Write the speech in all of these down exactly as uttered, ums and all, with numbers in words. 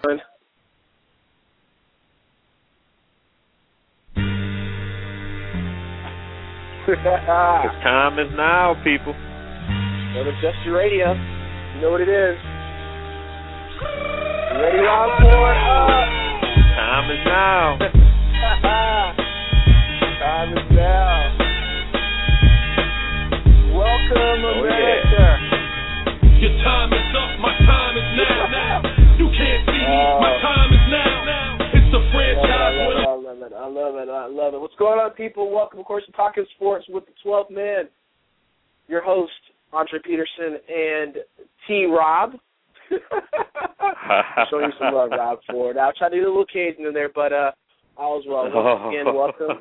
The time is now, people. Don't adjust your radio. You know what it is. You ready, Rob Ford? Uh, time is now. Time is now. Welcome, oh, America. Yeah. Your time is up. My time is now. Now. You can't see me. Uh, My time is now. Now. It's the franchise. I love it. I love it. I love it. What's going on, people? Welcome, of course, to Talking Sports with the twelfth man. Your host, Andre Peterson, and T. Rob. Showing you some love, Rob Ford. I'll try to do a little Cajun in there, but uh, all is well. Once again, welcome.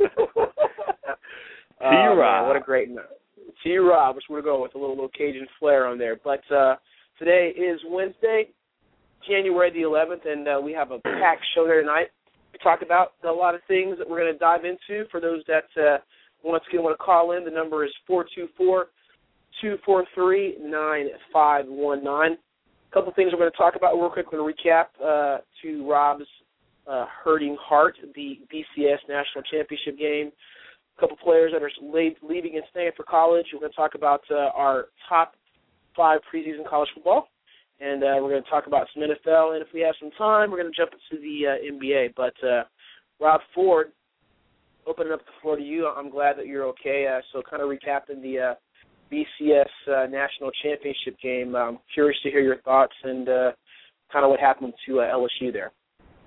T. Rob. Oh, what a great night. T. Rob, which we're going with a little, little Cajun flair on there. But uh, today is Wednesday, January the eleventh, and uh, we have a packed show here tonight. We talk about a lot of things that we're going to dive into. For those that uh, once again want to call in, the number is four two four, two four three, nine five one nine. A couple things we're going to talk about real quick. We're going to recap uh, to Rob's uh, hurting heart, the B C S National Championship game. A couple players that are leaving and staying for college. We're going to talk about uh, our top five preseason college football. And uh, we're going to talk about some N F L, and if we have some time, we're going to jump into the uh, N B A. But uh, Rob Ford, opening up the floor to you. I'm glad that you're okay. Uh, so kind of recapping the uh, B C S uh, National Championship game. I'm curious to hear your thoughts and uh, kind of what happened to uh, L S U there.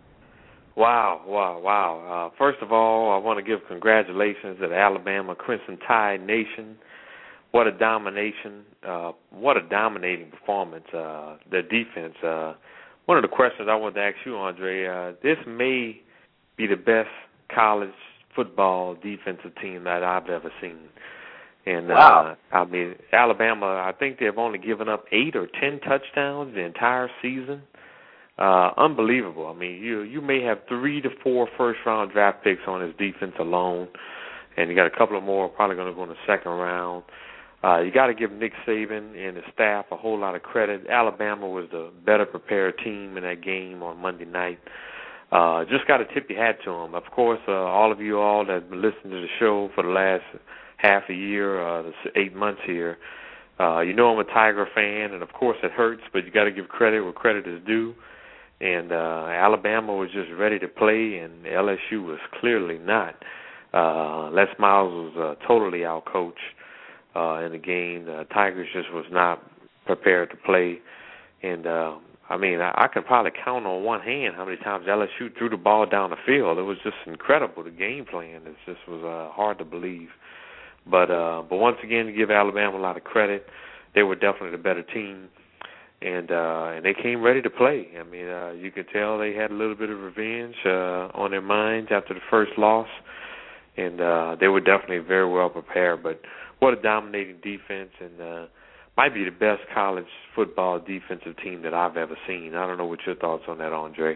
Wow, wow, wow. Uh, first of all, I want to give congratulations to the Alabama Crimson Tide Nation. What a domination, uh, what a dominating performance, uh, their defense. Uh, one of the questions I wanted to ask you, Andre, uh, this may be the best college football defensive team that I've ever seen. And, wow. uh, I mean, Alabama, I think they've only given up eight or ten touchdowns the entire season. Uh, unbelievable. I mean, you you may have three to four first-round draft picks on this defense alone, and you got a couple of more probably going to go in the second round. Uh, you got to give Nick Saban and his staff a whole lot of credit. Alabama was the better prepared team in that game on Monday night. Uh, just got to tip your hat to them. Of course, uh, all of you all that have been listening to the show for the last half a year, uh, the eight months here, uh, you know I'm a Tiger fan, and of course it hurts, but you got to give credit where credit is due. And uh, Alabama was just ready to play, and L S U was clearly not. Uh, Les Miles was uh, totally outcoached. Uh, in the game, the Tigers just was not prepared to play, and uh, I mean, I, I could probably count on one hand how many times L S U threw the ball down the field. It was just incredible. The game plan, it just was uh, hard to believe. But uh, but once again, to give Alabama a lot of credit, they were definitely the better team, and uh, and they came ready to play. I mean, uh, you could tell they had a little bit of revenge uh, on their minds after the first loss, and uh, they were definitely very well prepared. But what a dominating defense, and uh, might be the best college football defensive team that I've ever seen. I don't know what your thoughts on that, Andre.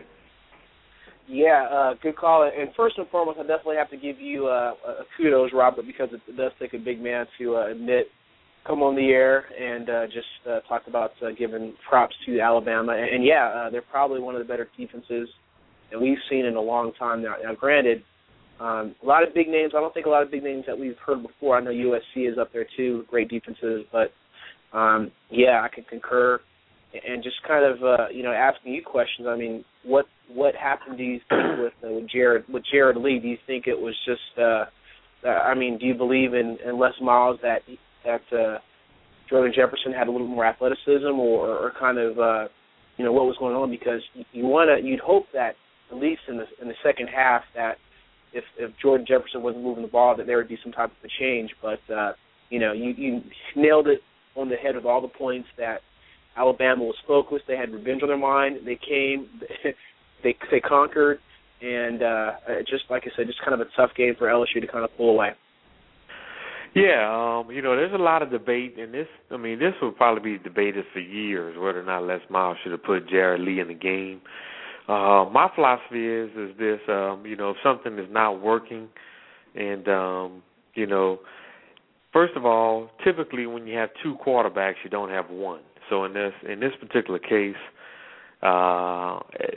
Yeah, uh, good call. And first and foremost, I definitely have to give you uh, a kudos, Robert, because it does take a big man to uh, admit, come on the air and uh, just uh, talk about uh, giving props to Alabama. And, and yeah, uh, they're probably one of the better defenses that we've seen in a long time now. Now, granted, Um, a lot of big names. I don't think a lot of big names that we've heard before. I know U S C is up there too, great defenses. But, um, yeah, I can concur. And just kind of, uh, you know, asking you questions. I mean, what what happened, do you think, with, uh, with Jared with Jared Lee? Do you think it was just, uh, uh, I mean, do you believe in, in Les Miles that, that uh, Jordan Jefferson had a little more athleticism or, or kind of, uh, you know, what was going on? Because you want to, you'd hope that at least in the in the second half that, If, if Jordan Jefferson wasn't moving the ball, that there would be some type of a change. But, uh, you know, you, you nailed it on the head with all the points that Alabama was focused. They had revenge on their mind. They came, they they conquered, and uh, just like I said, just kind of a tough game for L S U to kind of pull away. Yeah, um, you know, there's a lot of debate, and this, I mean, this will probably be debated for years, whether or not Les Miles should have put Jared Lee in the game. Uh, my philosophy is is this, um, you know, if something is not working, and, um, you know, first of all, typically when you have two quarterbacks, you don't have one. So in this in this particular case, uh,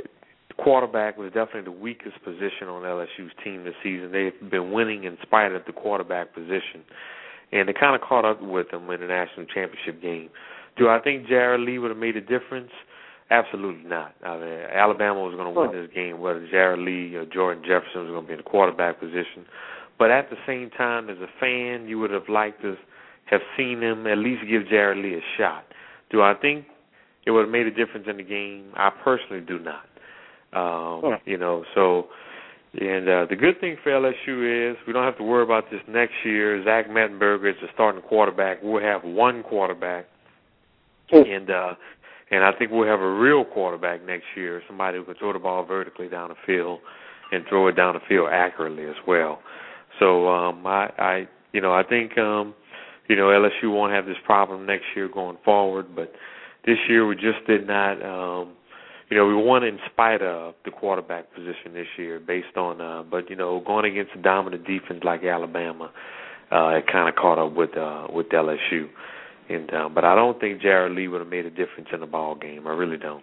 quarterback was definitely the weakest position on L S U's team this season. They've been winning in spite of the quarterback position, and they kind of caught up with them in the national championship game. Do I think Jared Lee would have made a difference? Absolutely not. I mean, Alabama was going to win this game whether Jared Lee or Jordan Jefferson was going to be in the quarterback position. But at the same time, as a fan, you would have liked to have seen him at least give Jared Lee a shot. Do I think it would have made a difference in the game? I personally do not. Um, huh. You know, so, and uh, the good thing for L S U is we don't have to worry about this next year. Zach Mettenberger is the starting quarterback. We'll have one quarterback, and uh, and I think we'll have a real quarterback next year, somebody who can throw the ball vertically down the field and throw it down the field accurately as well. So um, I, I, you know, I think, um, you know, L S U won't have this problem next year going forward, but this year we just did not. Um, You know, we won in spite of the quarterback position this year based on, uh, but, you know, going against a dominant defense like Alabama, uh, it kind of caught up with uh, with L S U. And uh, But I don't think Jared Lee would have made a difference in the ball game. I really don't.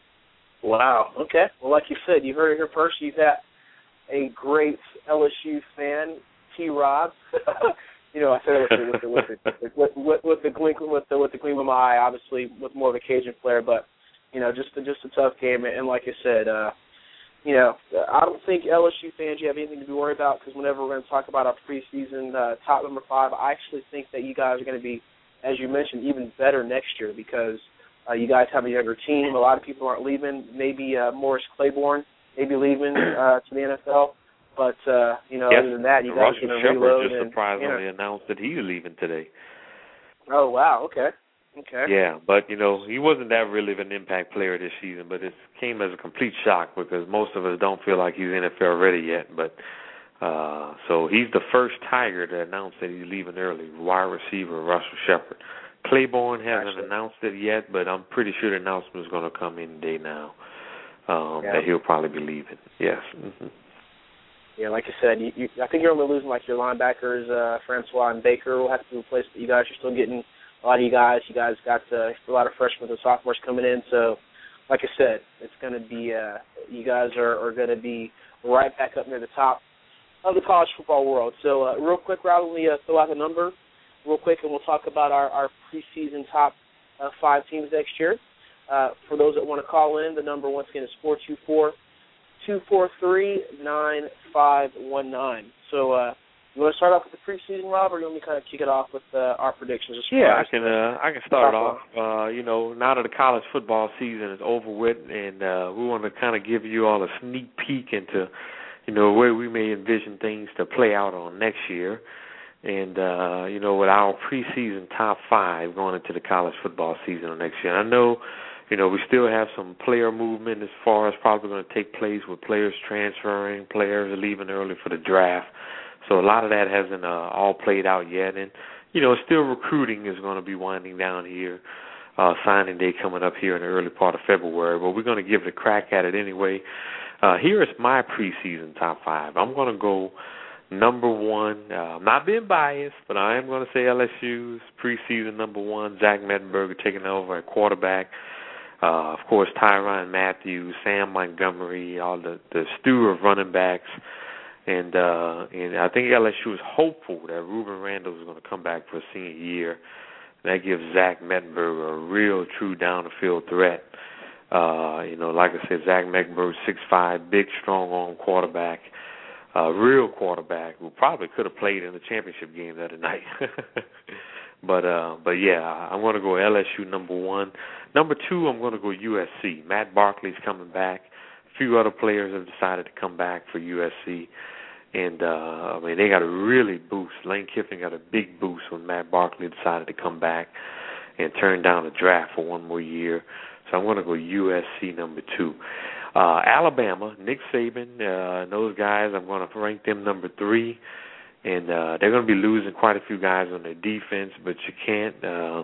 Wow. Okay. Well, like you said, you heard it here first. You've got a great L S U fan, T-Rob. You know, I said it with the, with the, with the, with, with, with the gleam with the, with the gleam of my eye, obviously with more of a Cajun flair, but you know, just a, just a tough game, and like I said, uh, you know, I don't think L S U fans you have anything to be worried about because whenever we're going to talk about our preseason uh, top number five, I actually think that you guys are going to be, as you mentioned, even better next year because uh, you guys have a younger team. A lot of people aren't leaving. Maybe uh, Morris Claiborne maybe leaving uh, to the N F L, but uh, you know, yes, other than that, you guys are going to reload. Just and, surprisingly you know. announced that he's leaving today. Oh wow! Okay. Okay. Yeah, but, you know, he wasn't that really of an impact player this season, but it came as a complete shock because most of us don't feel like he's N F L ready yet. But uh, so he's the first Tiger to announce that he's leaving early, wide receiver Russell Shepard. Claiborne hasn't Actually. announced it yet, but I'm pretty sure the announcement is going to come in today now um, yeah. that he'll probably be leaving. Yes. Mm-hmm. Yeah, like I said, you, you, I think you're only losing like your linebackers, uh, Francois and Baker will have to be replaced, but you guys are still getting a lot of you guys. You guys got uh, a lot of freshmen and sophomores coming in. So, like I said, it's going to be uh, you guys are, are going to be right back up near the top of the college football world. So, uh, real quick, Rob, let me uh, throw out the number real quick, and we'll talk about our, our preseason top uh, five teams next year. Uh, for those that want to call in, the number once again is four two four, two four three, nine five one nine. So, uh, you want to start off with the preseason, Rob, or you want me to kind of kick it off with uh, our predictions? Yeah, I can. Uh, I can start off. Uh, you know, now that the college football season is over with, and uh, we want to kind of give you all a sneak peek into, you know, where we may envision things to play out on next year, and uh, you know, with our preseason top five going into the college football season of next year. And I know, you know, we still have some player movement as far as probably going to take place with players transferring, players leaving early for the draft. So a lot of that hasn't uh, all played out yet. And, you know, still recruiting is going to be winding down here, uh, signing day coming up here in the early part of February. But we're going to give it a crack at it anyway. Uh, here is my preseason top five. I'm going to go number one. Uh, I'm not being biased, but I am going to say L S U's preseason number one, Zach Mettenberger taking over at quarterback. Uh, of course, Tyrann Mathieu, Sam Montgomery, all the, the stew of running backs. And uh, and I think L S U is hopeful that Ruben Randall is going to come back for a senior year. That gives Zach Mettenberger a real, true down-the-field threat. Uh, you know, like I said, Zach Mettenberger, six five, big, strong-arm quarterback, uh, real quarterback who probably could have played in the championship game the other night. but, uh, but yeah, I'm going to go L S U number one. Number two, I'm going to go U S C. Matt Barkley's coming back. A few other players have decided to come back for U S C. And, uh, I mean, they got a really boost. Lane Kiffin got a big boost when Matt Barkley decided to come back and turn down the draft for one more year. So I'm going to go U S C number two. Uh, Alabama, Nick Saban, uh, those guys, I'm going to rank them number three. And uh, they're going to be losing quite a few guys on their defense, but you can't uh,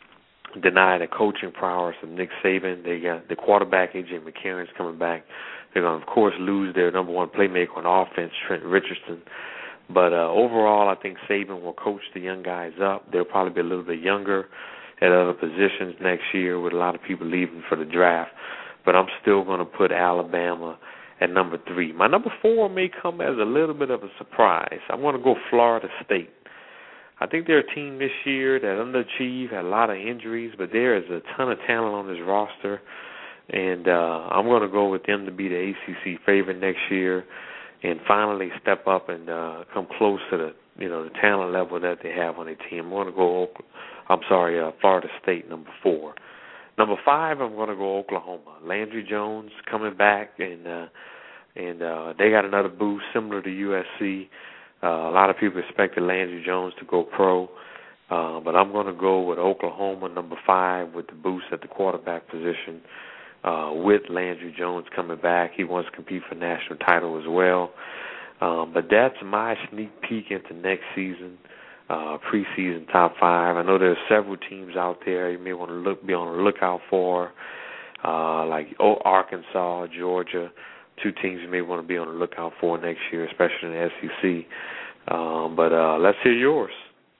deny the coaching prowess of Nick Saban. They got the quarterback, A J McCarron's coming back. They're going to, of course, lose their number one playmaker on offense, Trent Richardson. But uh, overall, I think Saban will coach the young guys up. They'll probably be a little bit younger at other positions next year with a lot of people leaving for the draft. But I'm still going to put Alabama at number three. My number four may come as a little bit of a surprise. I'm going to go Florida State. I think they're a team this year that underachieved, had a lot of injuries, but there is a ton of talent on this roster, and uh, I'm going to go with them to be the A C C favorite next year and finally step up and uh, come close to the you know the talent level that they have on their team. I'm going to go. I'm sorry, uh, Florida State, number four. Number five, I'm going to go Oklahoma. Landry Jones coming back, and uh, and uh, they got another boost similar to U S C. Uh, a lot of people expected Landry Jones to go pro, uh, but I'm going to go with Oklahoma, number five, with the boost at the quarterback position. Uh, with Landry Jones coming back, he wants to compete for national title as well. Um, but that's my sneak peek into next season, uh, preseason top five. I know there's several teams out there you may want to look be on the lookout for, uh, like oh, Arkansas, Georgia. Two teams you may want to be on the lookout for next year, especially in the S E C. Um, but uh, let's hear yours.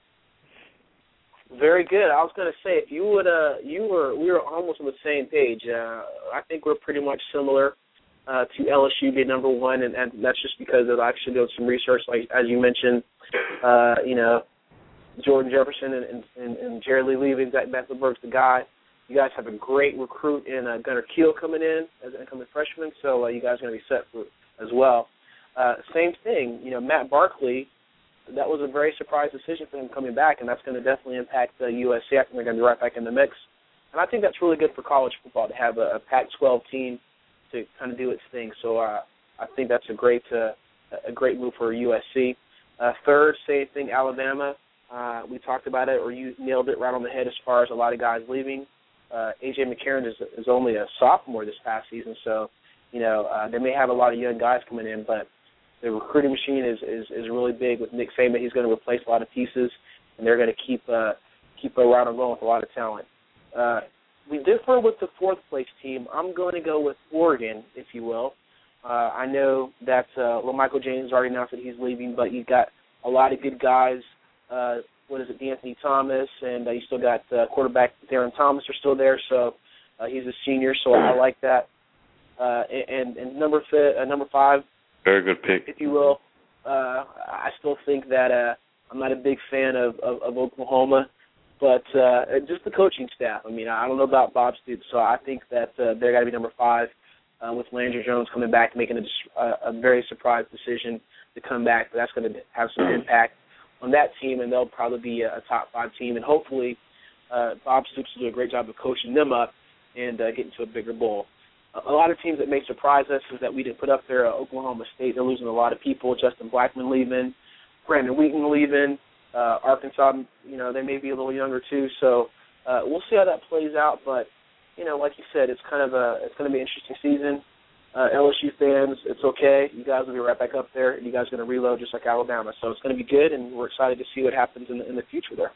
Very good. I was going to say, if you would, uh, you were, we were almost on the same page. Uh, I think we're pretty much similar uh, to L S U being number one, and, and that's just because of actually doing some research, like as you mentioned, uh, you know, Jordan Jefferson and, and, and Jerry Lee leaving, Zach Mecklenburg's the guy. You guys have a great recruit in uh, Gunnar Keel coming in as an incoming freshman, so uh, you guys are going to be set for as well. Uh, same thing, you know, Matt Barkley, that was a very surprise decision for him coming back, and that's going to definitely impact uh, U S C. I think they're going to be right back in the mix. And I think that's really good for college football to have a, a Pac twelve team to kind of do its thing. So uh, I think that's a great uh, a great move for U S C. Uh, third, same thing, Alabama. Uh, we talked about it, or you nailed it right on the head as far as a lot of guys leaving. Uh, A J McCarron is, is only a sophomore this past season, so, you know, uh, they may have a lot of young guys coming in, but the recruiting machine is, is, is really big with Nick Saban. He's going to replace a lot of pieces, and they're going to keep uh, keep a round and roll with a lot of talent. Uh, we differ with the fourth place team. I'm going to go with Oregon, if you will. Uh, I know that uh, LaMichael James already announced that he's leaving, but you've got a lot of good guys. Uh, what is it, D'Anthony Thomas, and uh, you still got uh, quarterback Darren Thomas are still there, so uh, he's a senior, so I like that. Uh, and, and number fi- uh, number five, very good pick, if you will. Uh, I still think that uh, I'm not a big fan of, of, of Oklahoma, but uh, just the coaching staff. I mean, I don't know about Bob Stoops, so I think that uh, they're got to be number five uh, with Landry Jones coming back, making a, a, a very surprise decision to come back. But that's going to have some impact on that team, and they'll probably be a, a top five team. And hopefully uh, Bob Stoops will do a great job of coaching them up and uh, getting to a bigger bowl. A lot of teams that may surprise us is that we didn't put up there uh, Oklahoma State. They're losing a lot of people. Justin Blackman leaving, Brandon Wheaton leaving, uh, Arkansas, you know, they may be a little younger too. So uh, we'll see how that plays out. But, you know, like you said, it's kind of a it's going to be an interesting season. Uh, L S U fans, it's okay. You guys will be right back up there, and you guys are going to reload just like Alabama. So it's going to be good, and we're excited to see what happens in the, in the future there.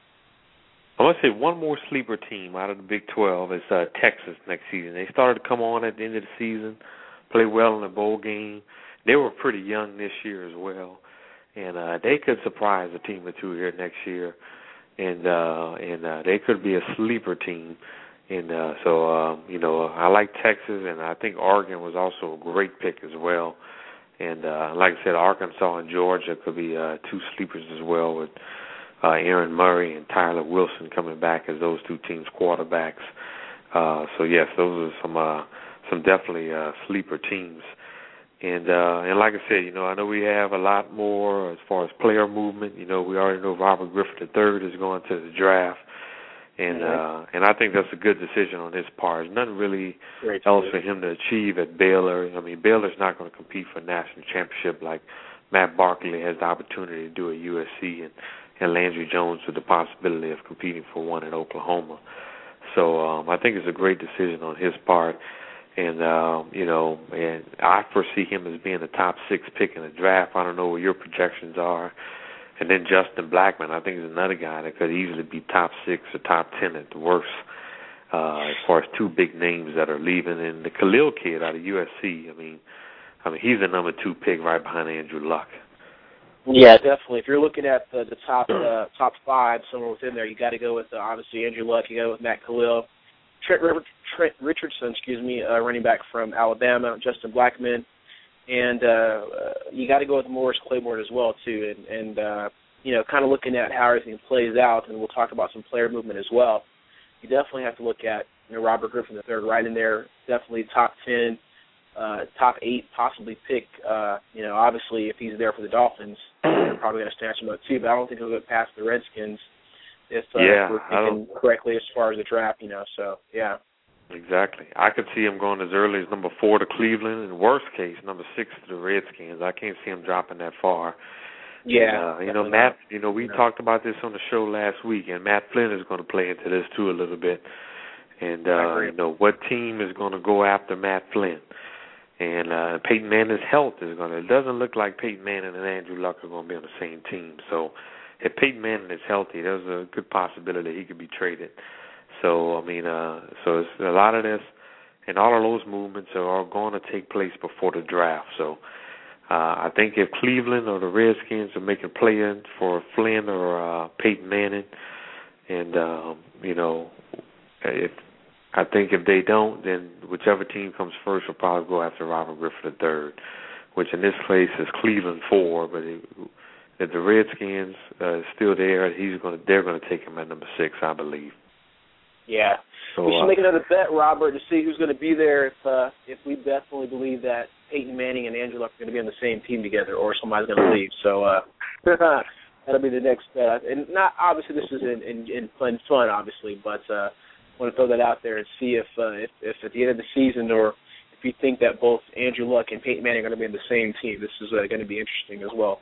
I want to say one more sleeper team out of the Big twelve is uh, Texas next season. They started to come on at the end of the season, play well in the bowl game. They were pretty young this year as well, and uh, they could surprise a team or two here next year, and uh, and uh, they could be a sleeper team. And uh, so, uh, you know, I like Texas, and I think Oregon was also a great pick as well. And uh, like I said, Arkansas and Georgia could be uh, two sleepers as well with Uh, Aaron Murray and Tyler Wilson coming back as those two teams' quarterbacks. Uh, so yes, those are some uh, some definitely uh, sleeper teams. And uh, and like I said, you know, I know we have a lot more as far as player movement. You know, we already know Robert Griffin the third is going to the draft, and mm-hmm. uh, and I think that's a good decision on his part. There's nothing really Great else for him to achieve at Baylor. I mean, Baylor's not going to compete for a national championship like Matt Barkley has the opportunity to do at U S C, and and Landry Jones with the possibility of competing for one in Oklahoma. So um, I think it's a great decision on his part. And, um, you know, and I foresee him as being the top six pick in the draft. I don't know what your projections are. And then Justin Blackman, I think, is another guy that could easily be top six or top ten at the worst uh, as far as two big names that are leaving. And the Khalil kid out of U S C, I mean, I mean, he's the number two pick right behind Andrew Luck. Yeah, definitely. If you're looking at the, the top uh, top five, somewhere within there, you got to go with uh, obviously Andrew Luck. You go with Matt Khalil, Trent, Trent Richardson, excuse me, uh, running back from Alabama, Justin Blackman, and uh, you got to go with Morris Claiborne as well too, and, and uh, you know, kind of looking at how everything plays out, and we'll talk about some player movement as well. You definitely have to look at, you know, Robert Griffin the third right in there, definitely top ten, uh, top eight, possibly pick. Uh, you know, obviously if he's there for the Dolphins, they're probably going to snatch him up too. But I don't think he'll get past the Redskins if, uh, yeah, if we're thinking correctly as far as the draft. You know, so yeah. Exactly. I could see him going as early as number four to Cleveland, and worst case, number six to the Redskins. I can't see him dropping that far. Yeah. And, uh, you know, Matt, you know, we yeah. talked about this on the show last week, and Matt Flynn is going to play into this too a little bit. And, uh, you know, what team is going to go after Matt Flynn? And uh, Peyton Manning's health is going to, it doesn't look like Peyton Manning and Andrew Luck are going to be on the same team. So if Peyton Manning is healthy, there's a good possibility he could be traded. So, I mean, uh, so it's a lot of this, and all of those movements are, are going to take place before the draft. So uh, I think if Cleveland or the Redskins are making a play in for Flynn or uh, Peyton Manning, and, um, you know, if I think if they don't, then whichever team comes first will probably go after Robert Griffin the third, which in this case is Cleveland four, but it, if the Redskins uh, is still there, he's going to, they're going to take him at number six, I believe. Yeah, so, we should uh, make another bet, Robert, to see who's going to be there if uh, if we definitely believe that Peyton Manning and Andrew Luck are going to be on the same team together, or somebody's going to leave. So uh, that'll be the next bet. And not obviously this is in in, in fun, fun, obviously, but uh, I want to throw that out there and see if, uh, if if at the end of the season, or if you think that both Andrew Luck and Peyton Manning are going to be on the same team. This is uh, going to be interesting as well.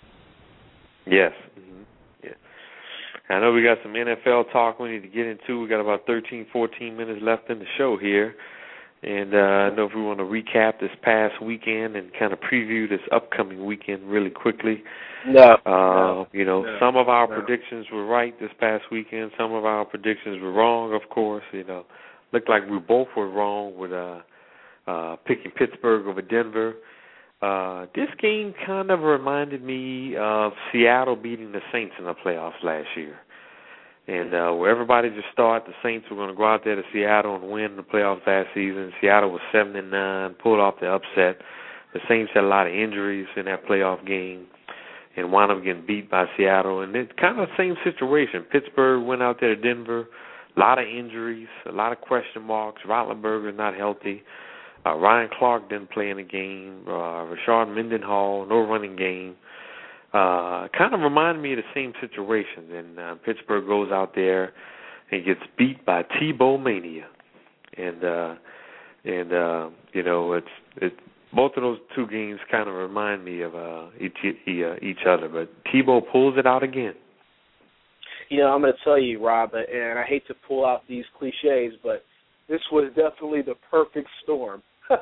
Yes. Mm-hmm. Yeah. I know we got some N F L talk we need to get into. We got about thirteen, fourteen minutes left in the show here. And uh, I know if we want to recap this past weekend and kind of preview this upcoming weekend really quickly. No. Uh, no you know, no, some of our no. predictions were right this past weekend. Some of our predictions were wrong, of course. You know, looked like we both were wrong with uh, uh, picking Pittsburgh over Denver. Uh, this game kind of reminded me of Seattle beating the Saints in the playoffs last year. And uh, where everybody just thought the Saints were going to go out there to Seattle and win the playoffs last season. Seattle was seven and nine, pulled off the upset. The Saints had a lot of injuries in that playoff game and wound up getting beat by Seattle. And it's kind of the same situation. Pittsburgh went out there to Denver, a lot of injuries, a lot of question marks. Roethlisberger not healthy. Uh, Ryan Clark didn't play in the game. Uh, Rashard Mendenhall, no running game. Uh, kind of reminded me of the same situation. And uh, Pittsburgh goes out there and gets beat by Tebow Mania. And, uh, and uh, you know, it's it, both of those two games kind of remind me of uh, each, each other. But Tebow pulls it out again. You know, I'm going to tell you, Rob, and I hate to pull out these cliches, but this was definitely the perfect storm,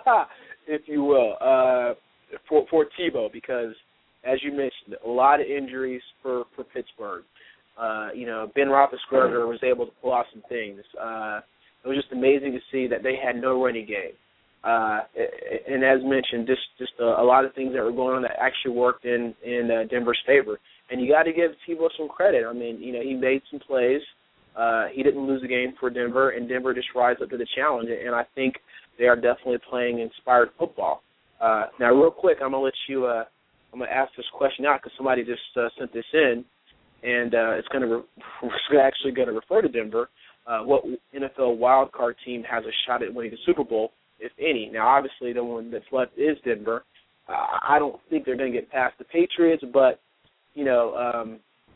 if you will, uh, for, for Tebow, because as you mentioned, a lot of injuries for, for Pittsburgh. Uh, you know, Ben Roethlisberger was able to pull out some things. Uh, it was just amazing to see that they had no running game. Uh, and as mentioned, just just a, a lot of things that were going on that actually worked in, in uh, Denver's favor. And you got to give Tebow some credit. I mean, you know, he made some plays. Uh, he didn't lose the game for Denver, and Denver just rise up to the challenge. And I think they are definitely playing inspired football. Uh, now, real quick, I'm gonna let you. Uh, I'm gonna ask this question out because somebody just uh, sent this in, and uh, it's gonna re- it's actually gonna refer to Denver. Uh, what N F L wildcard team has a shot at winning the Super Bowl, if any? Now, obviously, the one that's left is Denver. Uh, I don't think they're gonna get past the Patriots, but you know, um,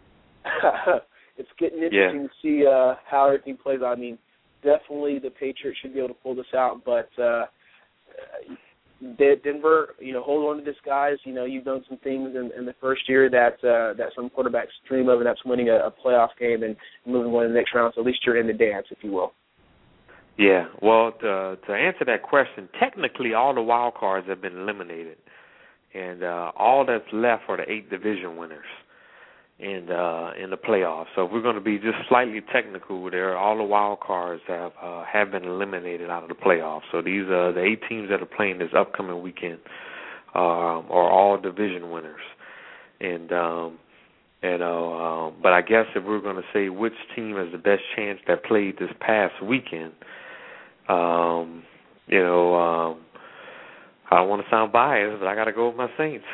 it's getting interesting yeah. to see uh, how everything plays out. I mean, definitely the Patriots should be able to pull this out, but uh, Denver, you know, hold on to this, guys. You know, you've done some things in, in the first year that uh, that some quarterbacks dream of, and that's winning a, a playoff game and moving on to the next round. So at least you're in the dance, if you will. Yeah, well, to, to answer that question, technically all the wild cards have been eliminated, and uh, all that's left are the eight division winners in uh, in the playoffs. So if we're going to be just slightly technical there, all the wild cards have uh, have been eliminated out of the playoffs. So these are the eight teams that are playing this upcoming weekend um, are all division winners. And um, you know, uh, but I guess if we're going to say which team has the best chance that played this past weekend, um, you know, um, I want to sound biased, but I got to go with my Saints.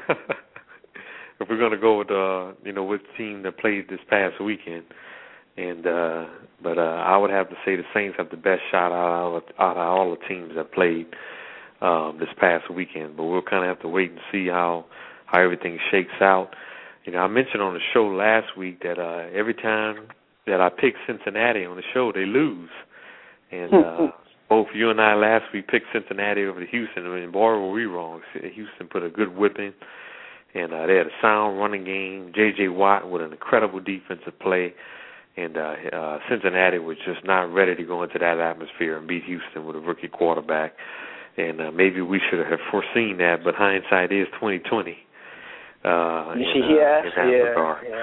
If we're going to go with, uh, you know, which team that played this past weekend. And uh, but uh, I would have to say the Saints have the best shot out of, out of all the teams that played um, this past weekend. But we'll kind of have to wait and see how how everything shakes out. You know, I mentioned on the show last week that uh, every time that I pick Cincinnati on the show, they lose. And uh, both you and I last week picked Cincinnati over to Houston. I mean, boy, were we wrong. Houston put a good whipping, and uh, they had a sound running game. J J. Watt with an incredible defensive play. And uh, uh, Cincinnati was just not ready to go into that atmosphere and beat Houston with a rookie quarterback. And uh, maybe we should have foreseen that, but hindsight is twenty twenty. Uh, in, yeah, uh, in that yeah, regard. yeah.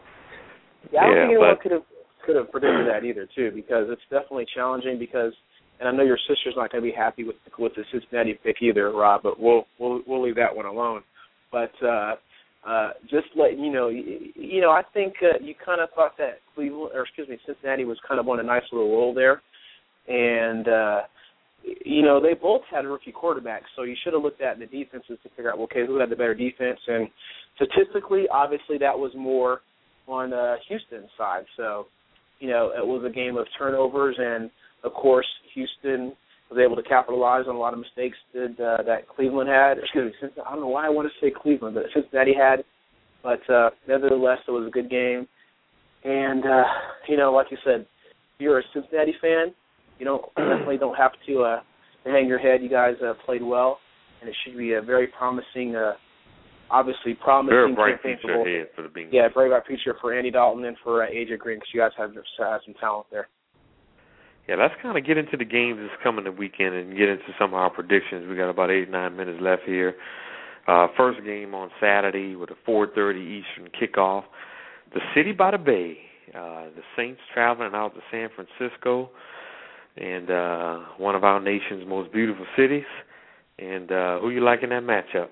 yeah, I don't yeah, think anyone but, could have could have predicted that either, too, because it's definitely challenging. Because, and I know your sister's not going to be happy with with the Cincinnati pick either, Rob. But we'll we'll we'll leave that one alone. But uh, Uh, just let you know, you, you know, I think uh, you kind of thought that Cleveland, or excuse me, Cincinnati was kind of on a nice little roll there, and uh, you know, they both had rookie quarterbacks, so you should have looked at the defenses to figure out, well, okay, who had the better defense, and statistically, obviously, that was more on uh, Houston's side. So, you know, it was a game of turnovers, and of course, Houston was able to capitalize on a lot of mistakes that, uh, that Cleveland had. Excuse me, I don't know why I want to say Cleveland, but Cincinnati had. But uh, nevertheless, it was a good game. And, uh, you know, like you said, if you're a Cincinnati fan, you don't definitely don't have to uh, hang your head. You guys uh, played well, and it should be a very promising, uh, obviously promising very bright campaign future for both. ahead for the Bengals. Yeah, very bright future for Andy Dalton and for uh, A J Green, because you guys have, uh, some talent there. Yeah, let's kind of get into the games this coming the weekend and get into some of our predictions. We got about eight, nine minutes left here. Uh, first game on Saturday with a four thirty Eastern kickoff. The city by the bay. Uh, the Saints traveling out to San Francisco, and uh, one of our nation's most beautiful cities. And uh, who you like in that matchup?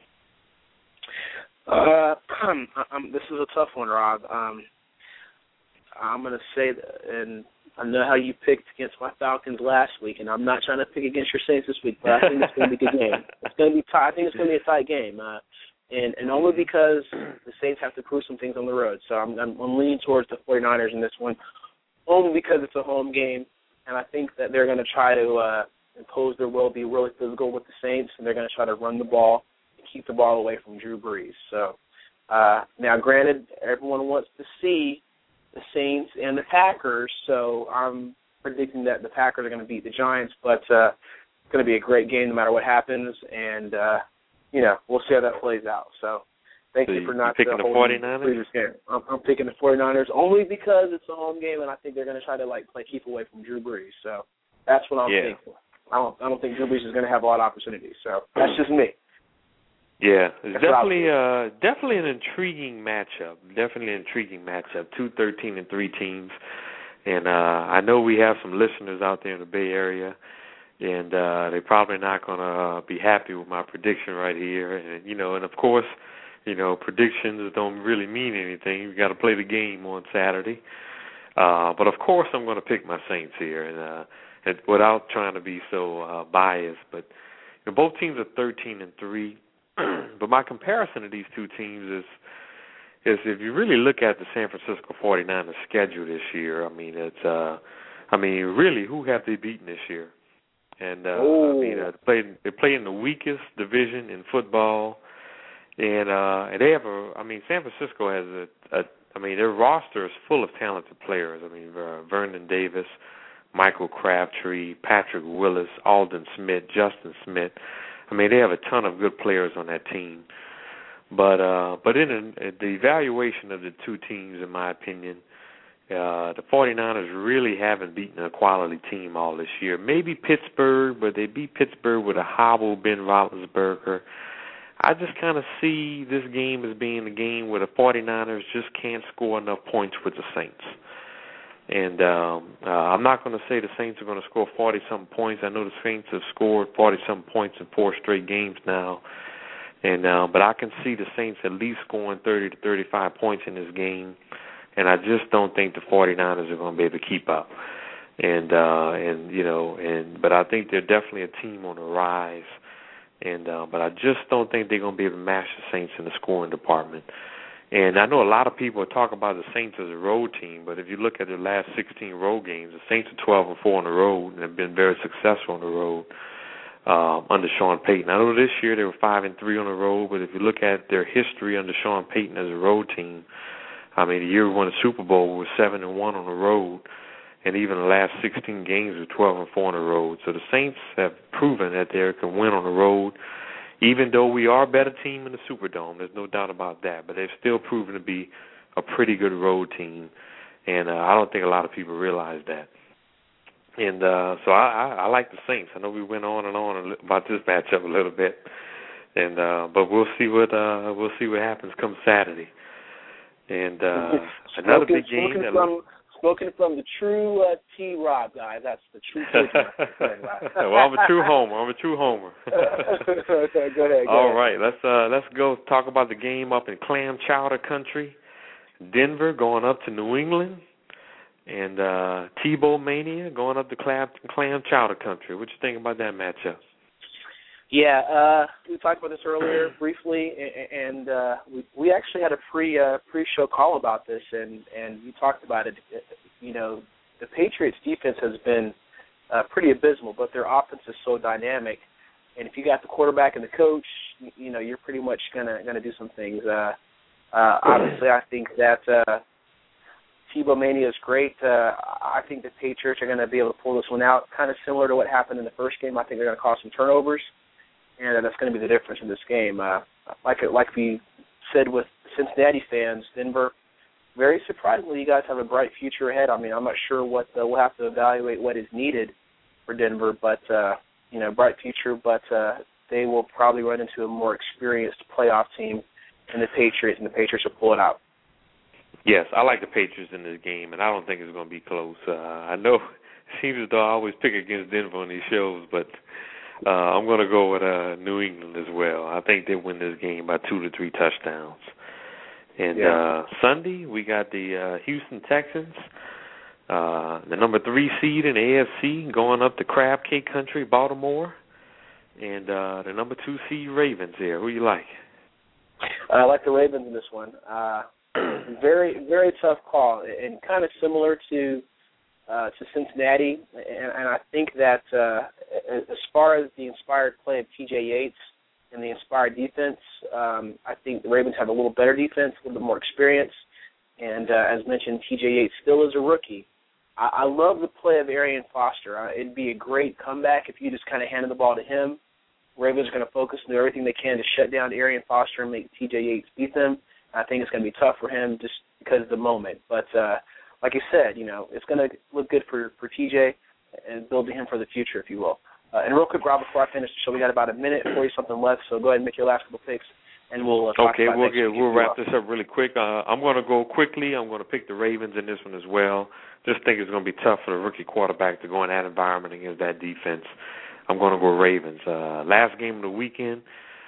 Uh, um, um, this is a tough one, Rob. Um, I'm going to say that, and I know how you picked against my Falcons last week, and I'm not trying to pick against your Saints this week, but I think it's going to be a good game. It's going to be tight. I think it's going to be a tight game, uh, and and only because the Saints have to prove some things on the road. So I'm, I'm I'm leaning towards the 49ers in this one, only because it's a home game, and I think that they're going to try to uh, impose their will, be really physical with the Saints, and they're going to try to run the ball and keep the ball away from Drew Brees. So uh, now, granted, everyone wants to see the Saints and the Packers, so I'm predicting that the Packers are going to beat the Giants, but uh, it's going to be a great game no matter what happens, and, uh, you know, we'll see how that plays out. So thank so you for not picking uh, the holding 49ers? the game. I'm, I'm picking the 49ers only because it's a home game, and I think they're going to try to, like, play keep away from Drew Brees. So that's what I'm yeah. thinking. I don't, I don't think Drew Brees is going to have a lot of opportunities, so that's just me. Yeah, it's That's definitely uh definitely an intriguing matchup. Definitely an intriguing matchup. Two thirteen and three teams, and uh I know we have some listeners out there in the Bay Area, and uh they're probably not going to uh, be happy with my prediction right here. And you know, and of course, you know, predictions don't really mean anything. You got to play the game on Saturday. Uh, but of course, I'm going to pick my Saints here, and uh, and without trying to be so uh, biased. But you know, both teams are thirteen and three. But my comparison to these two teams is, is if you really look at the San Francisco 49ers schedule this year, I mean, it's, uh, I mean, really, who have they beaten this year? And uh, I mean, uh, they play they play in the weakest division in football, and uh, and they have a, I mean, San Francisco has a, a, I mean, their roster is full of talented players. I mean, uh, Vernon Davis, Michael Crabtree, Patrick Willis, Aldon Smith, Justin Smith. I mean, they have a ton of good players on that team. But uh, but in a, the evaluation of the two teams, in my opinion, uh, the 49ers really haven't beaten a quality team all this year. Maybe Pittsburgh, but they beat Pittsburgh with a hobble Ben Roethlisberger. I just kind of see this game as being a game where the 49ers just can't score enough points with the Saints. And um, uh, I'm not going to say the Saints are going to score forty-something points. I know the Saints have scored forty-something points in four straight games now. And uh, but I can see the Saints at least scoring thirty to thirty-five points in this game. And I just don't think the 49ers are going to be able to keep up. And, uh, and you know, and but I think they're definitely a team on the rise. and uh, but I just don't think they're going to be able to match the Saints in the scoring department. And I know a lot of people talk about the Saints as a road team, but if you look at their last sixteen road games, the Saints are twelve and four on the road and have been very successful on the road uh, under Sean Payton. I know this year they were five and three on the road, but if you look at their history under Sean Payton as a road team, I mean, the year we won the Super Bowl, we were seven and one on the road, and even the last sixteen games were twelve and four on the road. So the Saints have proven that they can win on the road. Even though we are a better team in the Superdome, there's no doubt about that. But they've still proven to be a pretty good road team, and uh, I don't think a lot of people realize that. And uh, so I, I, I like the Saints. I know we went on and on about this matchup a little bit, and uh, but we'll see what uh, we'll see what happens come Saturday. And uh, another big game. That from, spoken from the true uh, T. Rob guy. That's the true T. Well, I'm a true homer. I'm a true homer. Okay, go ahead. Go All ahead. right, let's uh, let's go talk about the game up in Clam Chowder Country. Denver going up to New England, and uh, Tebow Mania going up to Clam, Clam Chowder Country. What you think about that matchup? Yeah, uh, we talked about this earlier briefly, and uh, we we actually had a pre uh, pre-show call about this, and and we talked about it. You know, the Patriots' defense has been uh, pretty abysmal, but their offense is so dynamic, and if you got the quarterback and the coach, you know, you're pretty much gonna gonna do some things. Uh, uh, obviously, I think that uh, Tebow Mania is great. Uh, I think the Patriots are going to be able to pull this one out, kind of similar to what happened in the first game. I think they're going to cause some turnovers. And that's going to be the difference in this game. Uh, like like we said with Cincinnati fans, Denver, very surprisingly, you guys have a bright future ahead. I mean, I'm not sure what the, we'll have to evaluate what is needed for Denver, but uh, you know, bright future. But uh, they will probably run into a more experienced playoff team than the Patriots, and the Patriots will pull it out. Yes, I like the Patriots in this game, and I don't think it's going to be close. Uh, I know it seems as though I always pick against Denver on these shows, but. Uh, I'm going to go with uh, New England as well. I think they win this game by two to three touchdowns. And yeah. uh, Sunday, we got the uh, Houston Texans, uh, the number three seed in the A F C, going up to Crab Cake Country, Baltimore, and uh, the number two seed Ravens here. Who you like? I like the Ravens in this one. Uh, very, very tough call, and kind of similar to Uh, to Cincinnati, and, and I think that uh, as far as the inspired play of T J Yates and the inspired defense, um, I think the Ravens have a little better defense, a little bit more experience, and uh, as mentioned, T J Yates still is a rookie. I, I love the play of Arian Foster. Uh, it'd be a great comeback if you just kind of handed the ball to him. Ravens are going to focus and do everything they can to shut down Arian Foster and make T J Yates beat them. I think it's going to be tough for him just because of the moment, but uh, like I said, you know, it's going to look good for, for T J and build to him for the future, if you will. Uh, and real quick, Rob, before I finish the show, we got about a minute, forty-something left, so go ahead and make your last couple picks, and we'll uh, talk okay, about we'll next get, week. we'll wrap this up really quick. Uh, I'm going to go quickly. I'm going to pick the Ravens in this one as well. Just think it's going to be tough for the rookie quarterback to go in that environment against that defense. I'm going to go Ravens. Uh, last game of the weekend,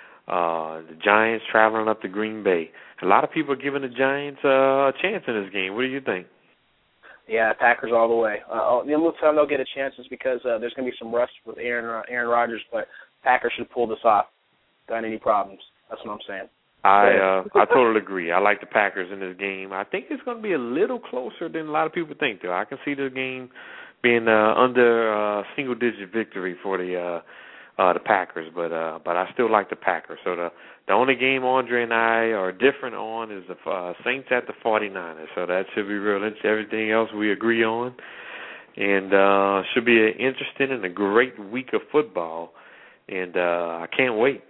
uh, the Giants traveling up to Green Bay. A lot of people are giving the Giants uh, a chance in this game. What do you think? Yeah, Packers all the way. Uh, the only time they'll get a chance is because uh, there's going to be some rust with Aaron uh, Aaron Rodgers, but Packers should pull this off. Got any problems? That's what I'm saying. I uh, I totally agree. I like the Packers in this game. I think it's going to be a little closer than a lot of people think, though. I can see this game being uh, under uh, single-digit victory for the uh, uh, the Packers, but uh, but I still like the Packers. So the the only game Andre and I are different on is the uh, Saints at the forty-niners. So that should be real interesting. Everything else we agree on, and uh, should be an interesting and a great week of football. And uh, I can't wait.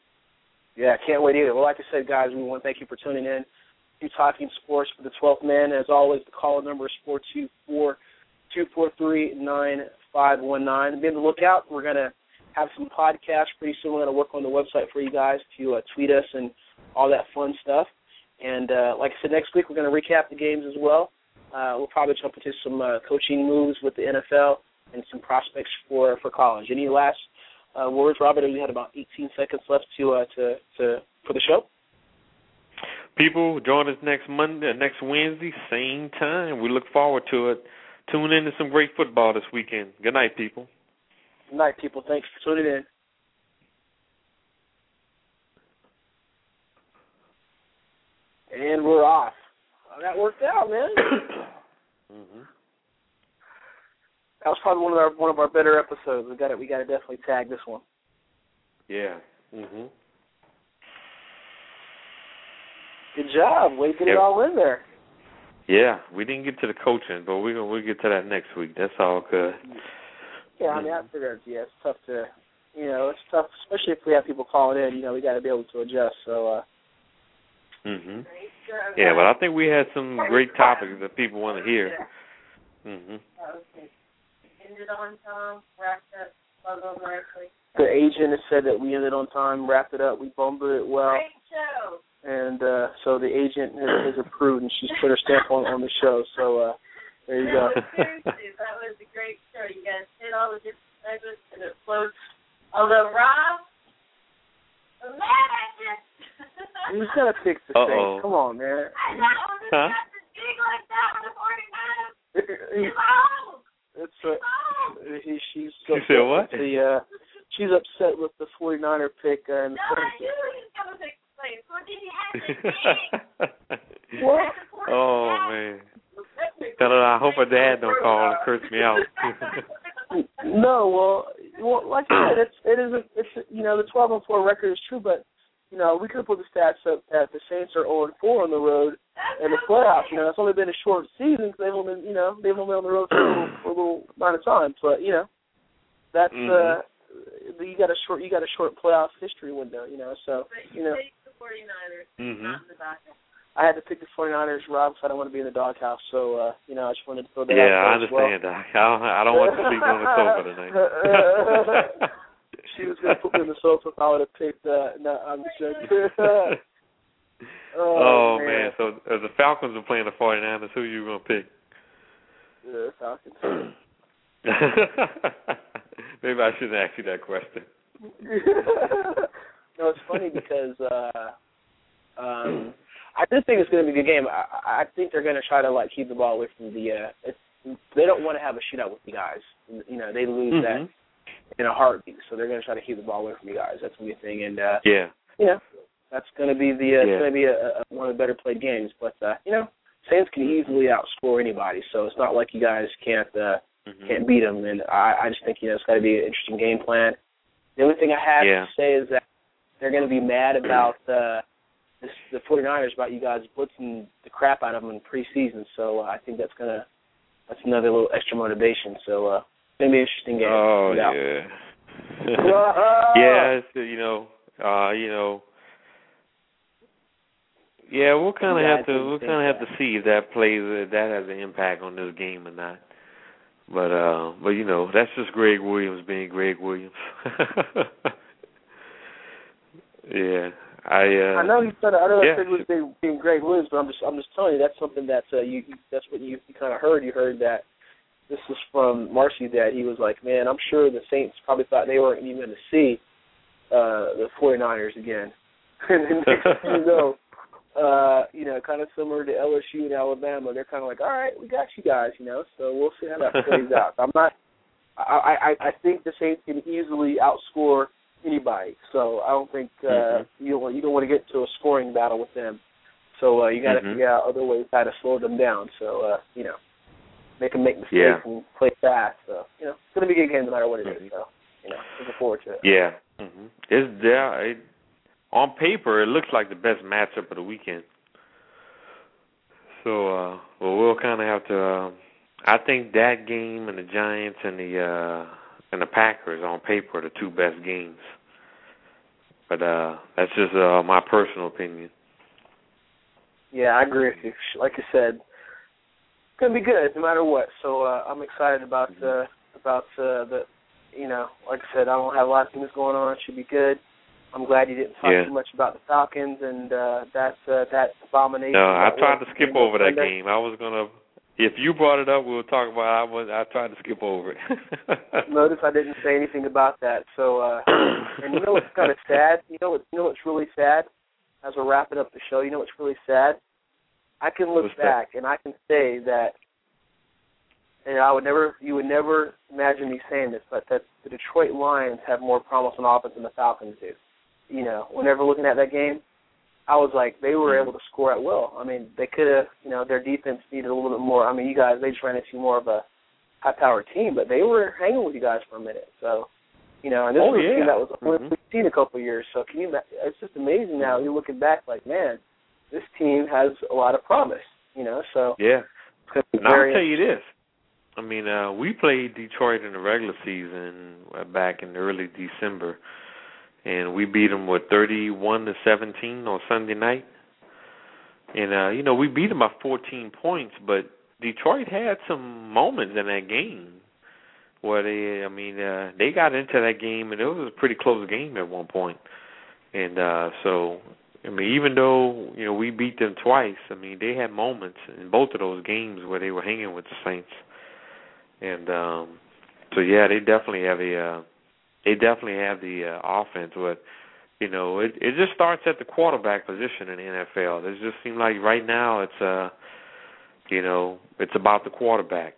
Yeah, I can't wait either. Well, like I said, guys, we want to thank you for tuning in to Talking Sports for the twelfth Man. As always, the call number is four two four, two four three, nine five one nine. Be on the lookout. We're going to have some podcasts pretty soon. We're going to work on the website for you guys to uh, tweet us and all that fun stuff. And uh, like I said, next week we're going to recap the games as well. Uh, we'll probably jump into some uh, coaching moves with the N F L and some prospects for, for college. Any last uh, words, Robert? We had about eighteen seconds left to uh, to, to for the show. People, join us next Monday, next Wednesday, same time. We look forward to it. Tune in to some great football this weekend. Good night, people. Good night, people. Thanks for tuning in. And we're off. Oh, that worked out, man. mhm. That was probably one of our one of our better episodes. We got it. We got to definitely tag this one. Yeah. Mhm. Good job. Way to get yep. it all in there. Yeah, we didn't get to the coaching, but we're gonna we'll get to that next week. That's all good. Yeah, I mean, I figured, yeah, it's tough to, you know, it's tough, especially if we have people calling in. You know, we got to be able to adjust. So. uh Mhm. Yeah, but I think we had some great topics that people want to hear. Mhm. Okay. Ended on time, wrapped up, bundled nicely. The agent has said that we ended on time, wrapped it up, we bundled it well. Great show. And uh, so the agent has, has approved, and she's put her stamp on, on the show. So uh, there you go. Seriously, that was a great show. You guys hit all the different segments, and it flowed. Although Rob, imagine. You just gotta fix the thing. Come on, man. I know. This huh? guy's just big like that on the forty-nine. He's Oh. It's uh, he, she's you said what? The uh, she's upset with the forty-niner pick. Uh, and no, I knew he was going to explain. What did he have to say? What? Oh man! Tell her I hope her dad don't call and curse me out. No, well, well, like I said, it's it is a, it's a, you know the twelve and four record is true, but you know we could have put the stats up that the Saints are zero and four on the road in the playoffs. You know, it's only been a short season because they've only been, you know they've only been on the road for a little, for a little amount of time. But you know, that's mm-hmm. uh, you got a short you got a short playoff history window. You know, so but you know. The forty-niners, mm-hmm. not the Dodgers. I had to pick the forty-niners, Rob, because I don't want to be in the doghouse. So, uh, you know, I just wanted to throw that yeah, out there I understand, well. Doc. I don't, I don't want to sleep on the sofa tonight. She was going to put me on the sofa if I would have picked, uh, no, I'm joking. oh, oh, man. man. So, if the Falcons are playing the forty-niners, who are you going to pick? The Falcons. Maybe I shouldn't ask you that question. No, it's funny because, uh, um, I do think it's going to be a good game. I, I think they're going to try to like keep the ball away from the. Uh, it's, they don't want to have a shootout with the guys. You know, they lose mm-hmm. that in a heartbeat. So they're going to try to keep the ball away from you guys. That's going to be a thing. And uh, yeah, you know, that's going to be the. Uh, yeah. It's going to be a, a, one of the better played games. But uh, you know, Saints can easily outscore anybody. So it's not like you guys can't uh, mm-hmm. can't beat them. And I, I just think you know it's got to be an interesting game plan. The only thing I have yeah. to say is that they're going to be mad about. Uh, This, the forty-niners about you guys blitzing the crap out of them in preseason, so uh, I think that's gonna that's another little extra motivation. So uh, it's gonna be an interesting game. Oh yeah, yeah. It's, you know, uh, you know, yeah. We'll kind of yeah, have to we'll kind of have to see if that plays if that has an impact on this game or not. But uh, but you know, that's just Greg Williams being Greg Williams. yeah. I uh, I know he said I know yeah. that was being, being Greg Williams, but I'm just I'm just telling you that's something that uh, you that's what you, you kind of heard. You heard that this was from Marcy that he was like, man, I'm sure the Saints probably thought they weren't even going to see uh, the forty-niners again. And then next thing you know, uh, you know, kind of similar to L S U and Alabama, they're kind of like, all right, we got you guys, you know. So we'll see how that plays out. I'm not. I, I I think the Saints can easily outscore anybody, so I don't think uh, mm-hmm. you don't you don't want to get to a scoring battle with them. So uh, you got to mm-hmm. figure out other ways how to slow them down. So uh, you know, make them make mistakes yeah. and play fast. So you know, it's going to be a good game no matter what it mm-hmm. is. So you know, looking forward to it. Yeah, mm-hmm. it's there. It, on paper, it looks like the best matchup of the weekend. So uh, well, we'll kind of have to. Uh, I think that game and the Giants and the. Uh, And the Packers on paper are the two best games, but uh, that's just uh, my personal opinion. Yeah, I agree with you. Like I said, it's gonna be good no matter what. So uh, I'm excited about uh, about uh, the, you know, like I said, I don't have a lot of things going on. It should be good. I'm glad you didn't talk yeah. too much about the Falcons and uh, that uh, that abomination. No, I tried to skip over that Sunday. game. I was gonna. If you brought it up, we'll talk about it. I was. I tried to skip over it. Notice I didn't say anything about that. So, uh, and you know what's kind of sad? You know what? You know what's really sad? As we're wrapping up the show, you know what's really sad? I can look what's back that? and I can say that, and I would never, you would never imagine me saying this, but that the Detroit Lions have more promise on offense than the Falcons do. You know, whenever looking at that game, I was like, they were able to score at will. I mean, they could have, you know, their defense needed a little bit more. I mean, you guys, they just ran into more of a high-powered team, but they were hanging with you guys for a minute. So, you know, and this oh, was yeah. a team that was mm-hmm. we've seen a couple of years. So can you? It's just amazing now. You're looking back like, man, this team has a lot of promise. You know, so yeah. And I'll tell you this. I mean, uh, we played Detroit in the regular season uh, back in early December, and we beat them with thirty-one to seventeen on Sunday night. And uh, you know, we beat them by fourteen points, but Detroit had some moments in that game where they, I mean, uh, they got into that game, and it was a pretty close game at one point. And uh, so, I mean, even though, you know, we beat them twice, I mean, they had moments in both of those games where they were hanging with the Saints. And um, so, yeah, they definitely have a, uh, they definitely have the uh, offense. But, you know, it, it just starts at the quarterback position in the N F L. It just seems like right now it's, uh, you know, it's about the quarterback.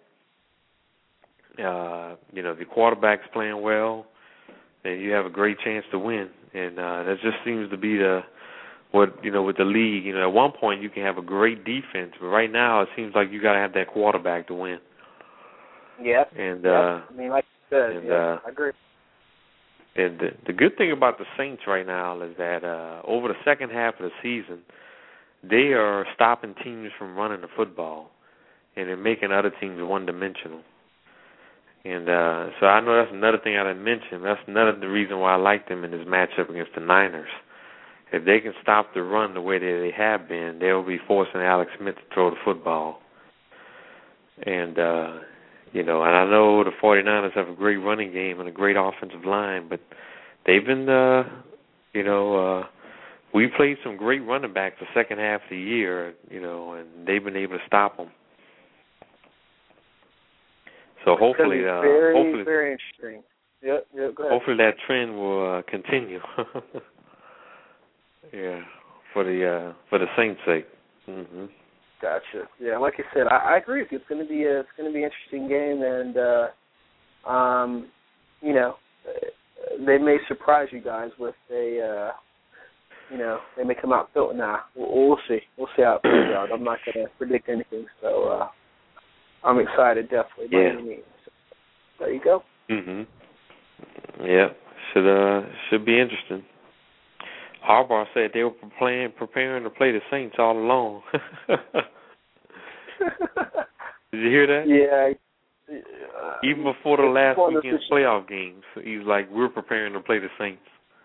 Uh, you know, the quarterback's playing well, and you have a great chance to win. And uh, that just seems to be the what you know with the league. You know, at one point you can have a great defense, but right now it seems like you got to have that quarterback to win. Yeah. And yep. uh, I mean, like you said, and, yeah, uh, I agree. And the, the good thing about the Saints right now is that uh, over the second half of the season, they are stopping teams from running the football, and they're making other teams one-dimensional. And uh, so I know that's another thing I didn't mention. That's another the reason why I like them in this matchup against the Niners. If they can stop the run the way that they have been, they'll be forcing Alex Smith to throw the football. And, uh, you know, and I know the 49ers have a great running game and a great offensive line, but they've been, uh, you know, uh, we played some great running backs the second half of the year, you know, and they've been able to stop them. So hopefully, uh, very, hopefully, very interesting. Yep, yep, go ahead. Hopefully that trend will uh, continue. yeah, for the uh, for the Saints' sake. Mm-hmm. Gotcha. Yeah, like I said, I, I agree with you. It's going to be a, it's going to be an interesting game, and uh, um, you know, they may surprise you guys with a, uh, you know, they may come out built. Nah, we'll, we'll see. We'll see how it plays out. I'm not going to predict anything, so. Uh, I'm excited, definitely. By yeah. any means. So, there you go. Mhm. Yeah. Should uh should be interesting. Harbaugh said they were playing, preparing to play the Saints all along. Did you hear that? Yeah. Uh, Even before the last weekend's playoff games, he's like, "We're preparing to play the Saints."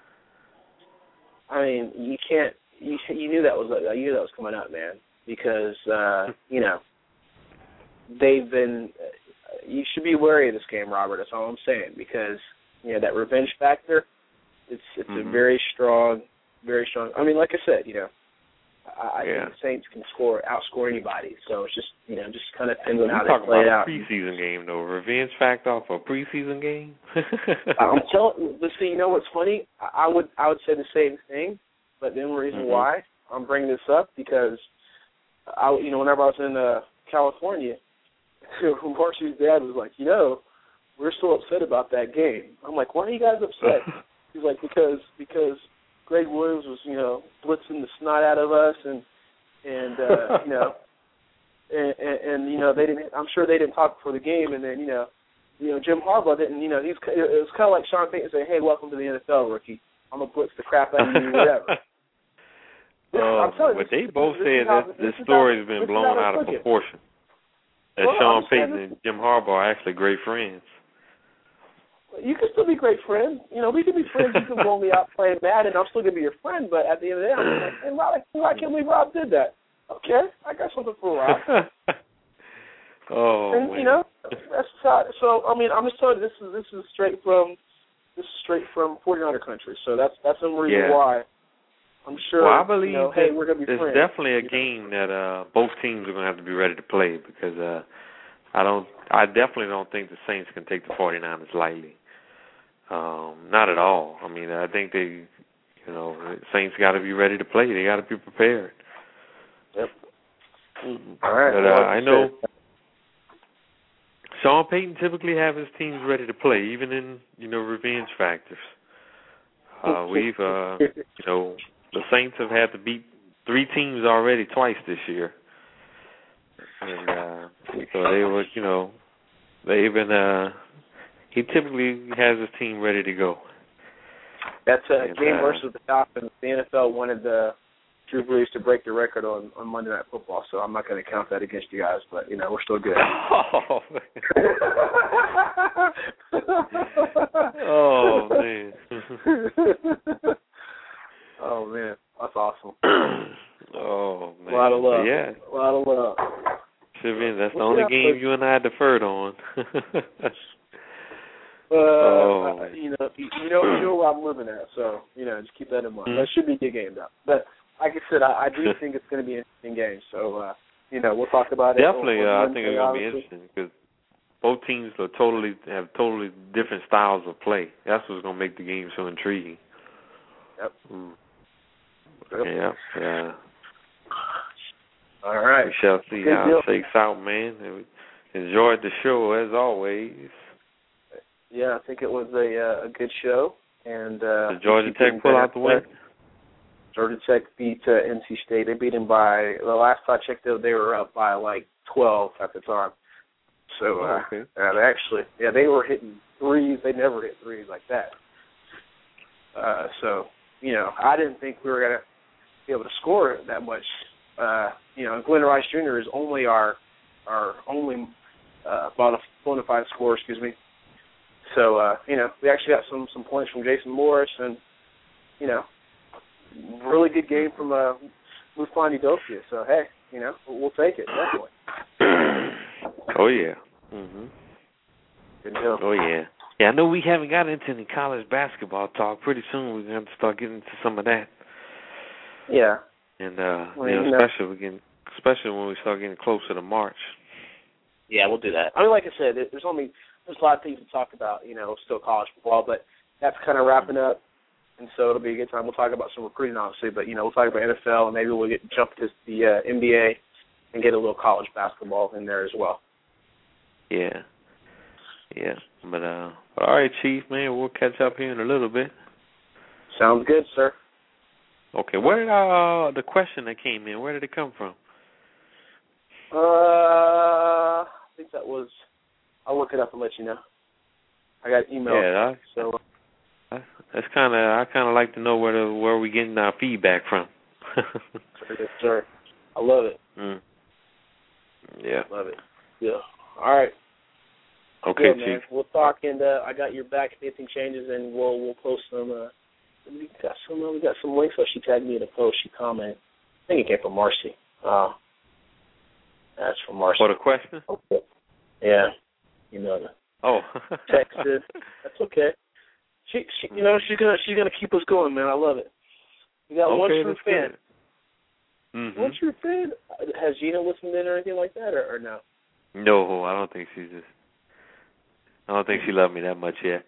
I mean, you can't. You you knew that was you knew that was coming up, man, because uh, you know. They've been. You should be wary of this game, Robert. That's all I'm saying, because you know that revenge factor. It's it's mm-hmm. a very strong, very strong. I mean, like I said, you know, I, I yeah. think the Saints can score, outscore anybody. So it's just you know, just kind of depends on how You're they play it out. Talking about a preseason game, though. Revenge factor off a preseason game. I'm telling. But see, you know what's funny? I, I would I would say the same thing, but the only reason mm-hmm. why I'm bringing this up because I you know whenever I was in uh, California. Marcy's dad was like, you know, we're so upset about that game. I'm like, why are you guys upset? He's like, because because Greg Williams was, you know, blitzing the snot out of us, and and uh, you know, and, and, and you know they didn't. I'm sure they didn't talk before the game, and then you know, you know Jim Harbaugh didn't. You know, he's it was kind of like Sean Payton saying, hey, welcome to the N F L, rookie. I'm gonna blitz the crap out of you, whatever. This, uh, I'm telling but you, they both this said how, that the story has been blown out of proportion. That well, Sean Payton and Jim Harbaugh are actually great friends. You can still be great friends. You know, we can be friends. You can blow me out playing Madden. I'm still going to be your friend, but at the end of the day, I'm like, hey, Rob, I can't believe Rob did that. Okay, I got something for Rob. oh, and, man. you know, that's how, so, I mean, I'm just telling you, this is this is straight from this is straight from forty-niner country. So that's that's the reason yeah. why. I'm sure. Well, I believe you know, hey, we're gonna be it's friends. definitely a game that uh, both teams are going to have to be ready to play because uh, I don't, I definitely don't think the Saints can take the forty-niners lightly. Um, not at all. I mean, I think they, you know, the Saints got to be ready to play. They got to be prepared. Yep. Mm-hmm. All right. But uh, I know Sean Payton typically have his teams ready to play, even in you know revenge factors. Uh, we've, uh, you know. The Saints have had to beat three teams already twice this year. And uh, so they were, you know, they even, uh, he typically has his team ready to go. That's a and, game uh, versus the Falcons. The N F L wanted the Drew Brees to break the record on, on Monday Night Football, so I'm not going to count that against you guys, but, you know, we're still good. Oh, oh man. Oh, man. That's awesome. Oh, man. A lot of love. Yeah. A lot of love. Should be. That's the Well, only yeah, game but, you and I deferred on. uh, oh. you know, you, you know, you know where I'm living at, so, you know, just keep that in mind. Mm-hmm. That should be a good game, though. But, like I said, I, I do think it's going to be an interesting game, so, uh, you know, we'll talk about it. Definitely, on, on uh, I Wednesday, think it's going to be obviously. interesting because both teams are totally have totally different styles of play. That's what's going to make the game so intriguing. Yep. Mm. Yep. Yeah, yeah. All right. We shall see Good how deal. it shakes out, man. And we enjoyed the show as always. Yeah, I think it was a uh, a good show. And uh, Did Georgia Tech pull out the win? Georgia Tech beat uh, N C State. They beat them by, the last I checked, they they were up by like twelve at the time. So, uh, oh, okay. uh, they actually, yeah, they were hitting threes. They never hit threes like that. Uh, so, you know, I didn't think we were going to be able to score that much. Uh, you know, Glenn Rice Junior is only our our only uh, bona fide scorer, excuse me. So, uh, you know, we actually got some, some points from Jason Morris and, you know, really good game from uh, Mufani Dokia. So, hey, you know, we'll, we'll take it, definitely. Oh, yeah. Mm-hmm. Good deal. Oh, yeah. Yeah, I know we haven't got into any college basketball talk. Pretty soon we're going to have to start getting into some of that. Yeah. And, uh, Well, you know, you know. especially, we can, especially when we start getting closer to March. Yeah, we'll do that. I mean, like I said, there's only there's a lot of things to talk about, you know, still college football, but that's kind of wrapping up, and so it'll be a good time. We'll talk about some recruiting, obviously, but, you know, we'll talk about N F L, and maybe we'll get jump to the uh, N B A and get a little college basketball in there as well. Yeah. Yeah. But, uh, but all right, Chief, man, we'll catch up here in a little bit. Sounds good, sir. Okay, where did uh, the question that came in, where did it come from? Uh, I think that was, I'll look it up and let you know. I got email. Yeah, I, so I, that's kind of, I kind of like to know where the, where we getting our feedback from. yes, sir. I love it. Mm. Yeah. Love it. Yeah. All right. Okay, Good, Chief. man. We'll talk, and uh, I got your back if anything changes, and we'll we'll post some. Uh, we got some. Uh, we got some links. So she tagged me in a post. She commented. I think it came from Marcy. Uh, that's from Marcy. For the question? Okay. Yeah. You know the Oh. Texas. That's okay. She, she, you know, she's gonna she's gonna keep us going, man. I love it. You got okay, one true that's fan. Good. Mm-hmm. One true fan. Has Gina listened in or anything like that, or, or no? No, I don't think she's just. I don't think she loved me that much yet.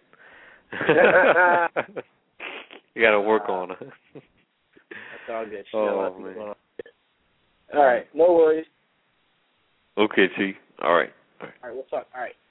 You got to work on her. That's all good. She Oh, knows man. All right, no worries. Okay, Chief. All right. All right. All right, we'll talk. All right.